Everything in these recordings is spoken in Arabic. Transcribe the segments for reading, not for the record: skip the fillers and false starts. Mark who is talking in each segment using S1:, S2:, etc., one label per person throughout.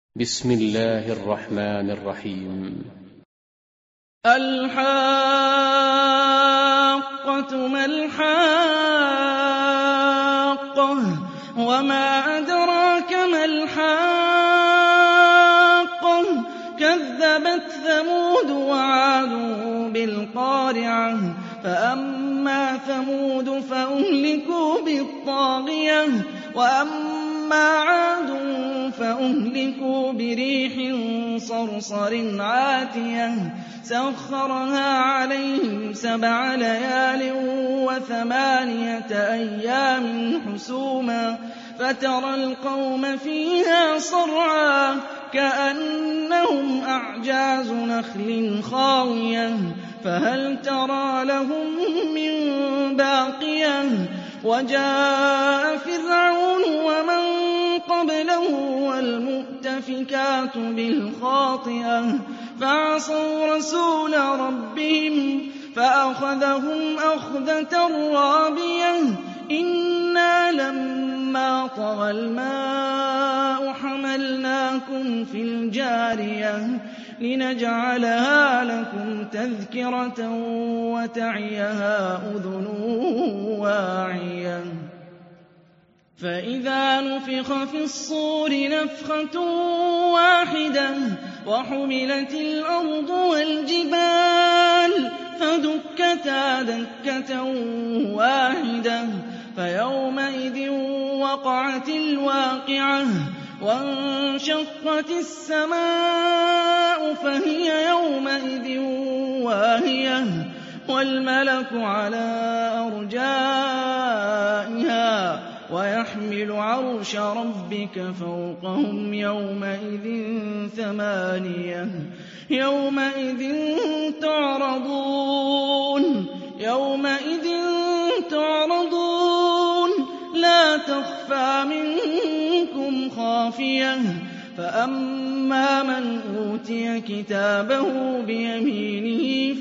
S1: بسم الله الرحمن الرحيم.
S2: الحاقة ما الحاقة وما أدراك ما الحاقة كذبت ثمود وعاد بالقارعة فأما ثمود فأهلكوا بالطاغية وأما عاد فأهلكوا بريح صرصر عاتية سخرها عليهم 7 ليال و8 أيام حسوما فترى القوم فيها صرعى كأنهم أعجاز نخل خاوية فهل ترى لهم من باقية وجاء فرعون ومن قبله والمؤتفكات بالخاطئة فعصوا رسول ربهم فأخذهم أخذة رابية إنا لما طغى الماء حملناكم في الجارية لنجعلها لكم تذكرة وتعيها أذن واعية فإذا نفخ في الصور نفخة واحدة وحملت الأرض والجبال فدكتا دكة واحدة فيومئذ وقعت الواقعة وانشقت السماء فهي يومئذ واهية والملك على أرجائها ويحمل عرش ربك فوقهم يومئذ 8 تعرضون لا تخفى منكم خافية فأما من أوتي كتابه بيمينه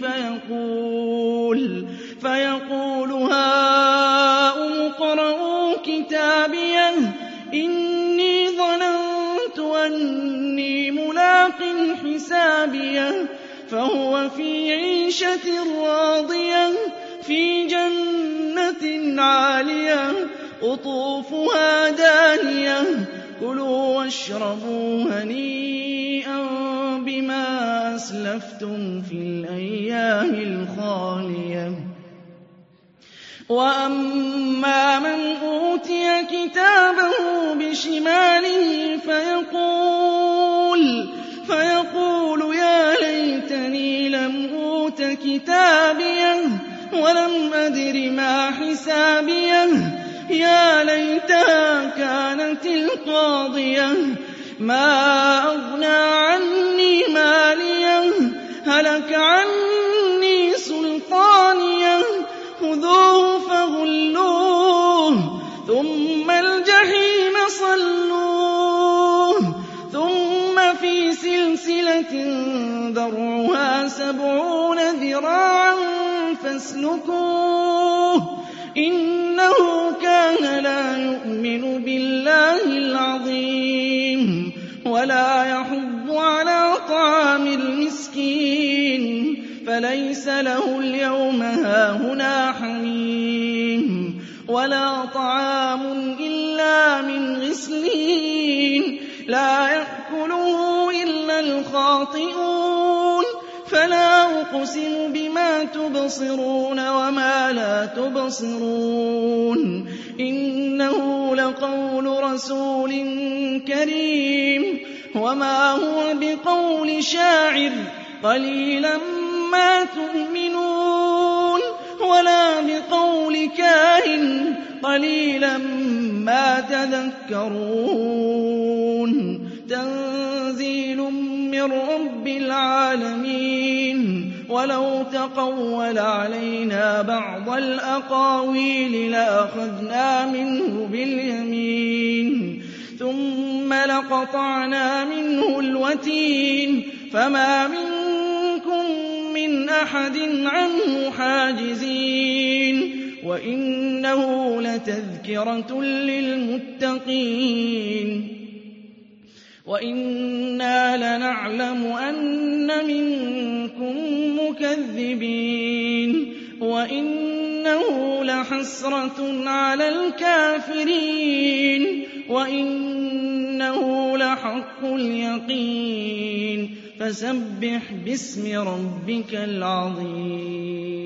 S2: فيقول هاؤم اقرءوا كتابيه إني ظننت أني ملاق حسابيه فهو في عيشة راضية في جنة عالية قطوفها دانية كلوا واشربوا هنيئا بما أسلفتم في الأيام الخالية وأما من أوتي كتابه بشماله فيقول يا ليتني لم أوت كتابيه ولم أدر ما حسابيه يا ليتها كانت القاضية ما أغنى عني ماليه هلك عني سلطانيه خذوه فغلوه ثم الجحيم صلوه ثم في سلسلة ذرعها 70 ذراعا فاسلكوه إنه كان لا يؤمن بالله العظيم ولا يحض على طعام المسكين فليس له اليوم هاهنا حميم ولا طعام إلا من غسلين لا يأكله إلا الخاطئون فلا أقسم بما تبصرون وما لا تبصرون إنه لقول رسول كريم وما هو بقول شاعر قليلا ما تؤمنون ولا بقول كاهن قليلا ما تذكرون تنزيل من رب العالمين ولو تقول علينا بعض الأقاويل لأخذنا منه باليمين ثم لقطعنا منه الوتين فما منكم من أحد عنه حاجزين وإنه لتذكرة للمتقين وَإِنَّا لَنَعْلَمُ أَنَّ مِنكُم مُّكَذِّبِينَ وَإِنَّهُ لَحَسْرَةٌ عَلَى الْكَافِرِينَ وَإِنَّهُ لَحَقُّ الْيَقِينِ فَسَبِّحْ بِاسْمِ رَبِّكَ الْعَظِيمِ